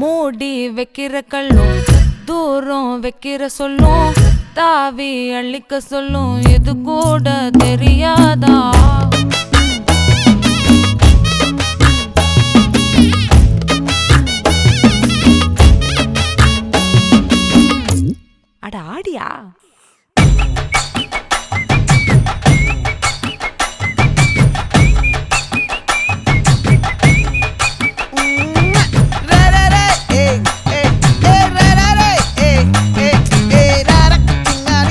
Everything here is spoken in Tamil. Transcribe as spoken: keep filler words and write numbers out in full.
மூடி வைக்கிற கல்லும் தூரம் வைக்கிற சொல்லும் தாவி அள்ளிக்க சொல்லும் இது கூட தெரியாதா? அட ஆடியா?